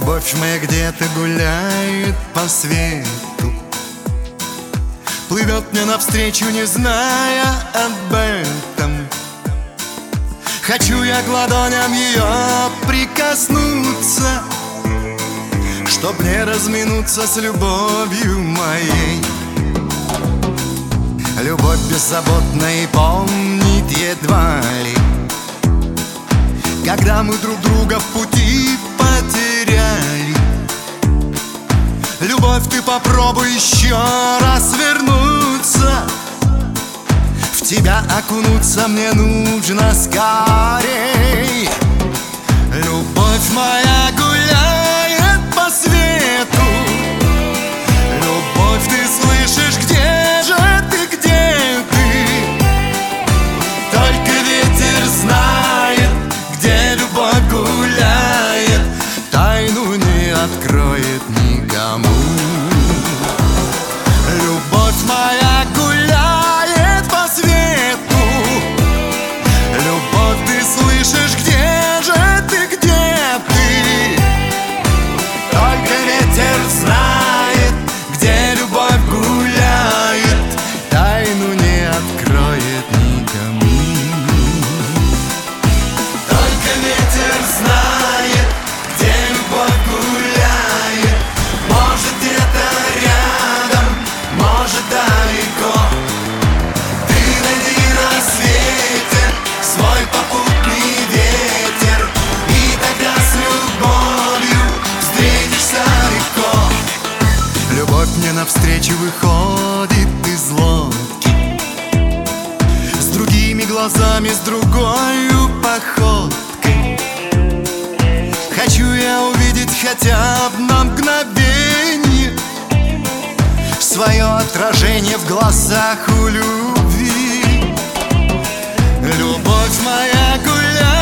Любовь моя где-то гуляет по свету, плывет мне навстречу, не зная об этом. Хочу я к ладоням ее прикоснуться, чтоб не разминуться с любовью моей. Любовь беззаботна и помнит едва ли, когда мы друг друга в пути потеряли. Любовь, ты попробуй еще раз вернуться, в тебя окунуться мне нужно скорей. Любовь моя гуляет по свету, любовь, ты слышишь, где же ты, где ты? Только ветер знает, где любовь гуляет, тайну не откроет никому. Любовь моя гуляет по свету, любовь, ты слышишь, где же ты, где ты? Только ветер знает, где любовь гуляет, тайну не откроет никому. Только ветер знает, где любовь гуляет, может где-то рядом, может далеко. Ты найди на свете свой попутный ветер, и тогда с любовью встретишься легко. Любовь мне навстречу выходит из лодки, с другими глазами, с другою походкой. Хочу я увидеть хотя бы на мгновенье свое отражение в глазах у любви. Любовь моя гуляет